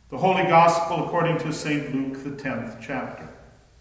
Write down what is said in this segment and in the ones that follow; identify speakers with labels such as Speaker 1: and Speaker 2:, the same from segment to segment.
Speaker 1: The Holy Gospel according to St. Luke, the 10th chapter.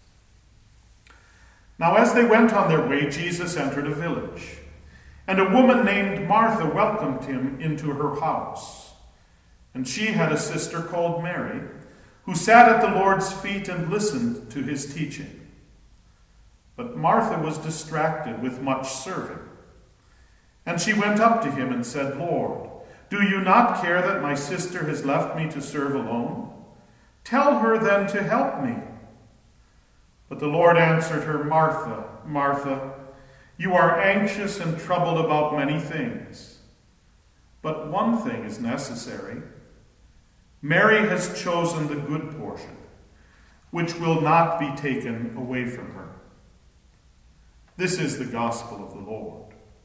Speaker 1: Now as they went on their way, Jesus entered a village, and a woman named Martha welcomed him into her house. And she had a sister called Mary, who sat at the Lord's feet and listened to his teaching. But Martha was distracted with much serving. And she went up to him and said, "Lord, do you not care that my sister has left me to serve alone? Tell her then to help me." But the Lord answered her, "Martha, Martha, you are anxious and troubled about many things. But one thing is necessary. Mary has chosen the good portion, which will not be taken away from her." This is the gospel of the Lord.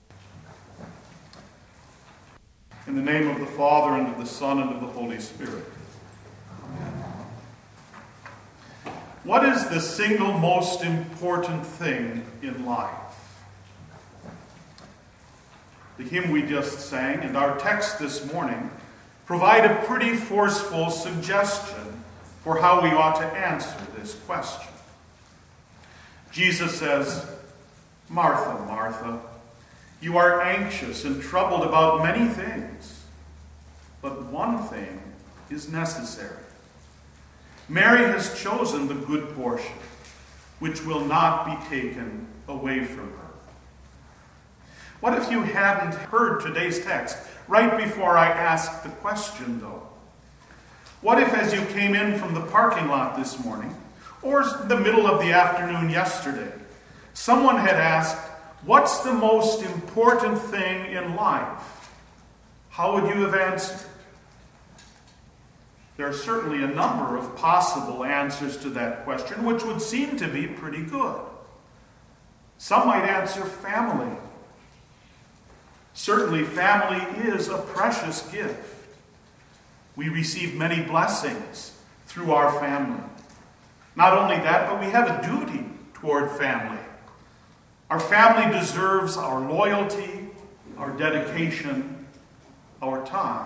Speaker 1: In the name of the Father, and of the Son, and of the Holy Spirit. Amen. What is the single most important thing in life? The hymn we just sang and our text this morning provide a pretty forceful suggestion for how we ought to answer this question. Jesus says, "Martha, Martha, you are anxious and troubled about many things, but one thing is necessary. Mary has chosen the good portion, which will not be taken away from her." What if you hadn't heard today's text right before I asked the question, though? What if, as you came in from the parking lot this morning, or the middle of the afternoon yesterday, someone had asked, "What's the most important thing in life?" How would you have answered? There are certainly a number of possible answers to that question, which would seem to be pretty good. Some might answer family. Certainly, family is a precious gift. We receive many blessings through our family. Not only that, but we have a duty toward family. Our family deserves our loyalty, our dedication, our time.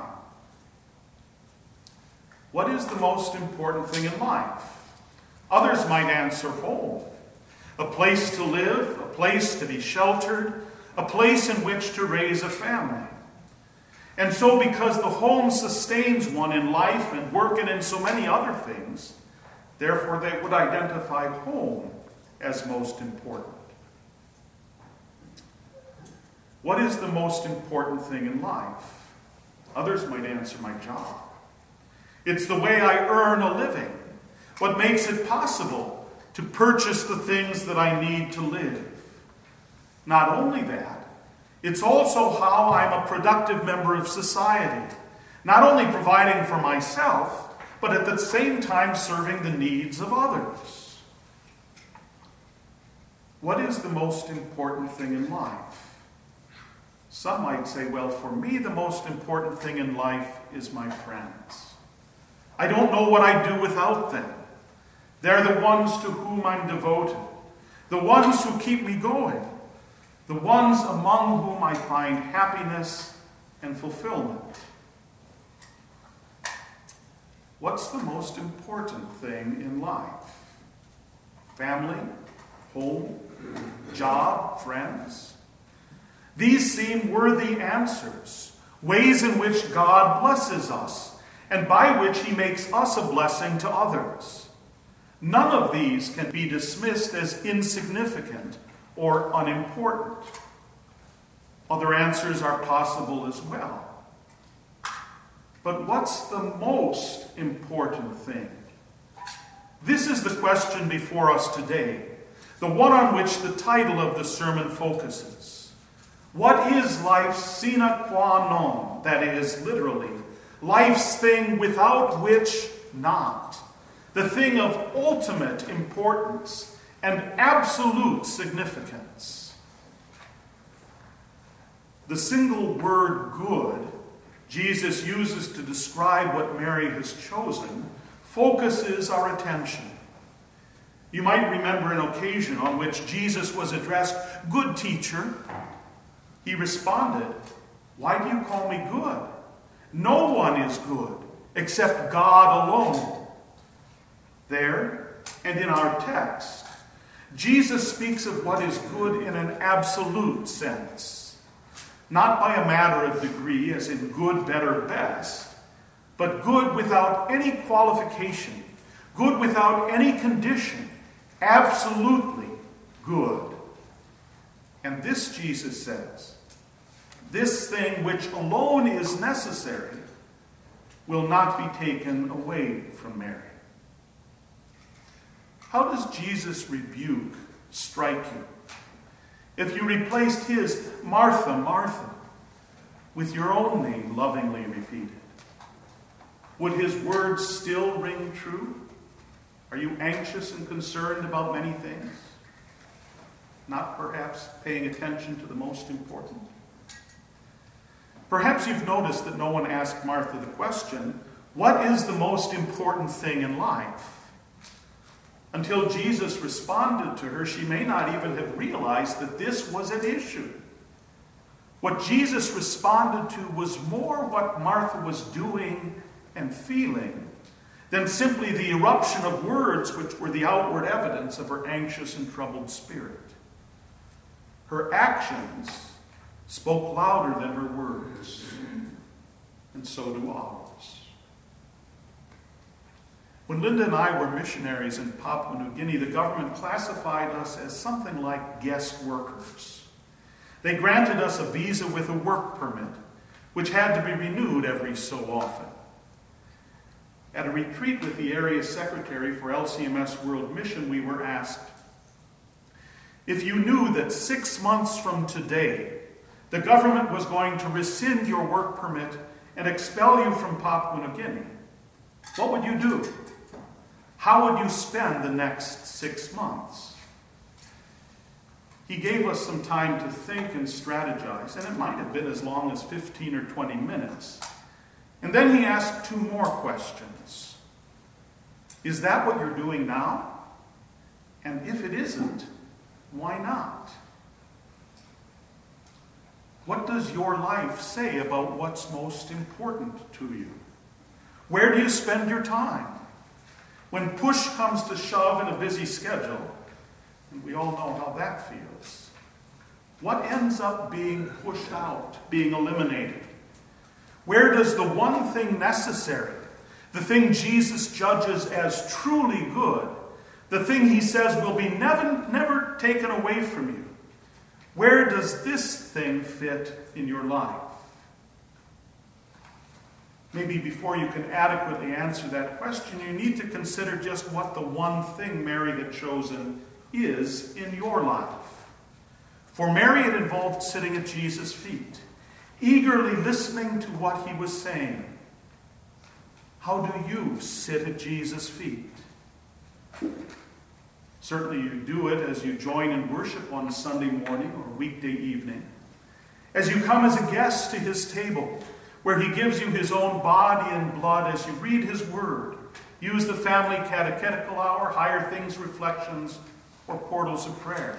Speaker 1: What is the most important thing in life? Others might answer home. A place to live, a place to be sheltered, a place in which to raise a family. And so, because the home sustains one in life and work and in so many other things, therefore they would identify home as most important. What is the most important thing in life? Others might answer, my job. It's the way I earn a living, what makes it possible to purchase the things that I need to live. Not only that, it's also how I'm a productive member of society, not only providing for myself, but at the same time serving the needs of others. What is the most important thing in life? Some might say, well, for me, the most important thing in life is my friends. I don't know what I'd do without them. They're the ones to whom I'm devoted, the ones who keep me going, the ones among whom I find happiness and fulfillment. What's the most important thing in life? Family, home, job, friends? These seem worthy answers, ways in which God blesses us, and by which he makes us a blessing to others. None of these can be dismissed as insignificant or unimportant. Other answers are possible as well. But what's the most important thing? This is the question before us today, the one on which the title of the sermon focuses. What is life's sine qua non? That is, literally, life's thing without which not. The thing of ultimate importance and absolute significance. The single word good Jesus uses to describe what Mary has chosen focuses our attention. You might remember an occasion on which Jesus was addressed, "Good teacher." He responded, "Why do you call me good? No one is good except God alone. There, and in our text, Jesus speaks of what is good in an absolute sense, not by a matter of degree, as in good, better, best, but good without any qualification, good without any condition, absolutely good. And this, Jesus says, this thing which alone is necessary will not be taken away from Mary. How does Jesus' rebuke strike you? If you replaced his Martha, Martha, with your own name lovingly repeated, would his words still ring true? Are you anxious and concerned about many things? Not perhaps paying attention to the most important? Perhaps you've noticed that no one asked Martha the question, what is the most important thing in life? Until Jesus responded to her, she may not even have realized that this was an issue. What Jesus responded to was more what Martha was doing and feeling than simply the eruption of words which were the outward evidence of her anxious and troubled spirit. Her actions spoke louder than her words, and so do ours. When Linda and I were missionaries in Papua New Guinea, the government classified us as something like guest workers. They granted us a visa with a work permit, which had to be renewed every so often. At a retreat with the area secretary for LCMS World Mission, we were asked, if you knew that 6 months from today, the government was going to rescind your work permit and expel you from Papua New Guinea, what would you do? How would you spend the next 6 months? He gave us some time to think and strategize, and it might have been as long as 15 or 20 minutes. And then he asked 2 more questions. Is that what you're doing now? And if it isn't, why not? What does your life say about what's most important to you? Where do you spend your time? When push comes to shove in a busy schedule, and we all know how that feels, what ends up being pushed out, being eliminated? Where does the one thing necessary, the thing Jesus judges as truly good, the thing he says will be never taken away from you, where does this thing fit in your life? Maybe before you can adequately answer that question, you need to consider just what the one thing Mary had chosen is in your life. For Mary, it involved sitting at Jesus' feet, eagerly listening to what he was saying. How do you sit at Jesus' feet? Certainly you do it as you join in worship on Sunday morning or weekday evening, as you come as a guest to his table, where he gives you his own body and blood, as you read his word, use the family catechetical hour, higher things reflections, or portals of prayer.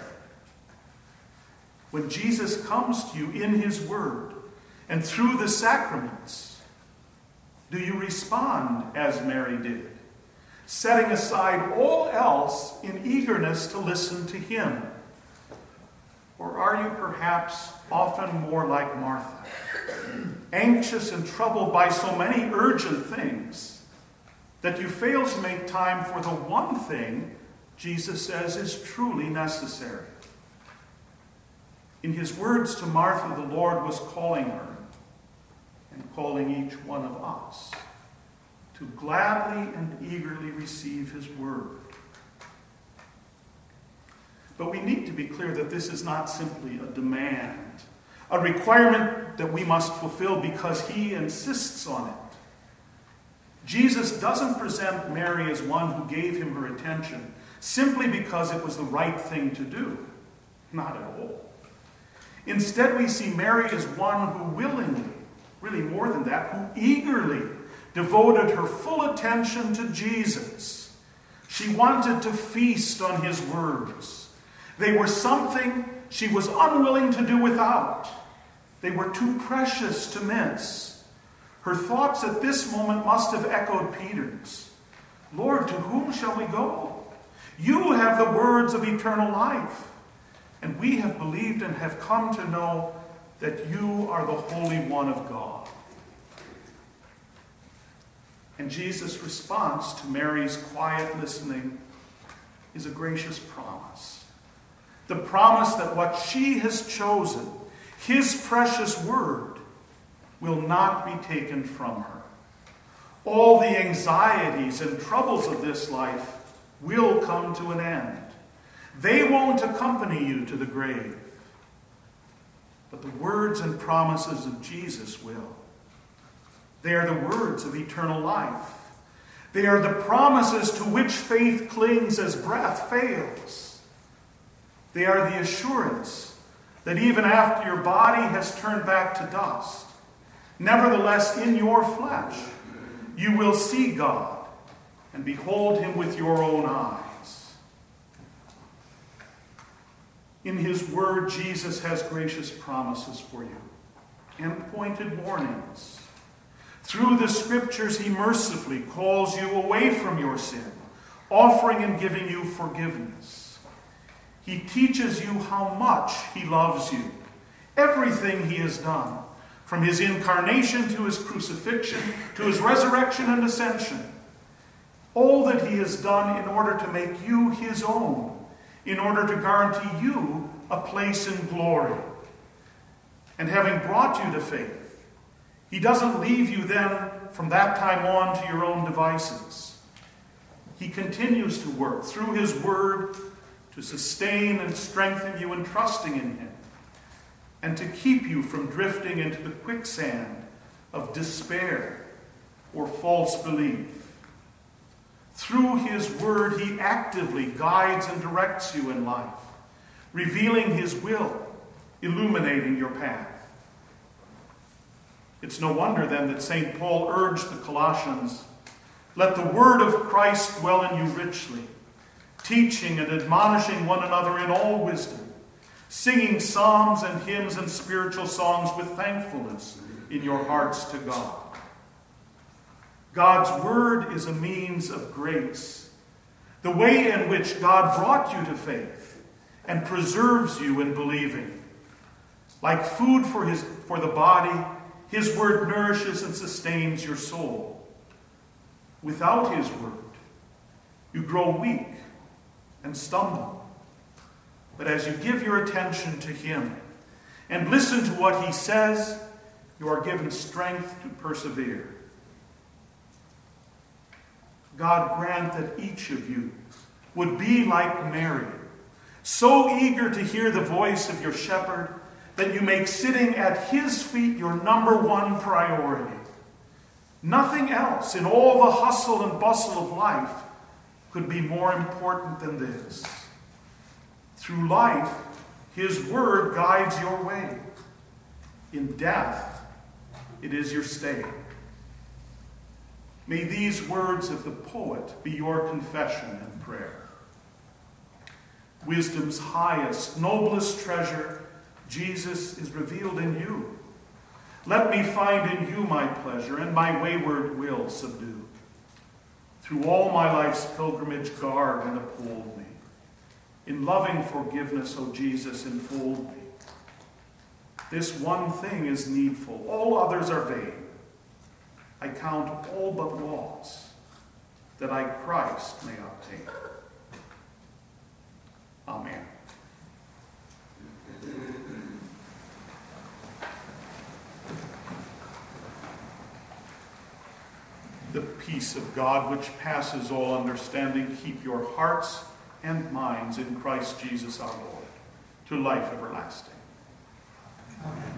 Speaker 1: When Jesus comes to you in his word and through the sacraments, do you respond as Mary did, setting aside all else in eagerness to listen to him? Or are you perhaps often more like Martha, anxious and troubled by so many urgent things that you fail to make time for the one thing Jesus says is truly necessary? In his words to Martha, the Lord was calling her and calling each one of us to gladly and eagerly receive his word. But we need to be clear that this is not simply a demand, a requirement that we must fulfill because he insists on it. Jesus doesn't present Mary as one who gave him her attention simply because it was the right thing to do. Not at all. Instead, we see Mary as one who willingly, really more than that, who eagerly devoted her full attention to Jesus. She wanted to feast on his words. They were something she was unwilling to do without. They were too precious to miss. Her thoughts at this moment must have echoed Peter's. Lord, to whom shall we go? You have the words of eternal life, and we have believed and have come to know that you are the Holy One of God. And Jesus' response to Mary's quiet listening is a gracious promise. The promise that what she has chosen, his precious word, will not be taken from her. All the anxieties and troubles of this life will come to an end. They won't accompany you to the grave. But the words and promises of Jesus will. They are the words of eternal life. They are the promises to which faith clings as breath fails. They are the assurance that even after your body has turned back to dust, nevertheless in your flesh, you will see God and behold him with your own eyes. In his word, Jesus has gracious promises for you and pointed warnings. Through the scriptures, he mercifully calls you away from your sin, offering and giving you forgiveness. He teaches you how much he loves you, everything he has done, from his incarnation to his crucifixion, to his resurrection and ascension. All that he has done in order to make you his own, in order to guarantee you a place in glory. And having brought you to faith, he doesn't leave you then from that time on to your own devices. He continues to work through his word to sustain and strengthen you in trusting in him, and to keep you from drifting into the quicksand of despair or false belief. Through his word, he actively guides and directs you in life, revealing his will, illuminating your path. It's no wonder then that St. Paul urged the Colossians, "Let the word of Christ dwell in you richly, teaching and admonishing one another in all wisdom, singing psalms and hymns and spiritual songs with thankfulness in your hearts to God." God's word is a means of grace, the way in which God brought you to faith and preserves you in believing. Like food for the body, his word nourishes and sustains your soul. Without his word, you grow weak and stumble. But as you give your attention to him and listen to what he says, you are given strength to persevere. God grant that each of you would be like Mary, so eager to hear the voice of your shepherd that you make sitting at his feet your number one priority. Nothing else in all the hustle and bustle of life could be more important than this. Through life, his word guides your way. In death, it is your stay. May these words of the poet be your confession and prayer. Wisdom's highest, noblest treasure, Jesus, is revealed in you. Let me find in you my pleasure, and my wayward will subdue. Through all my life's pilgrimage, guard and uphold me. In loving forgiveness, O Jesus, enfold me. This one thing is needful, all others are vain. I count all but loss, that I Christ may obtain. Amen. The peace of God, which passes all understanding, keep your hearts and minds in Christ Jesus our Lord, to life everlasting.
Speaker 2: Amen.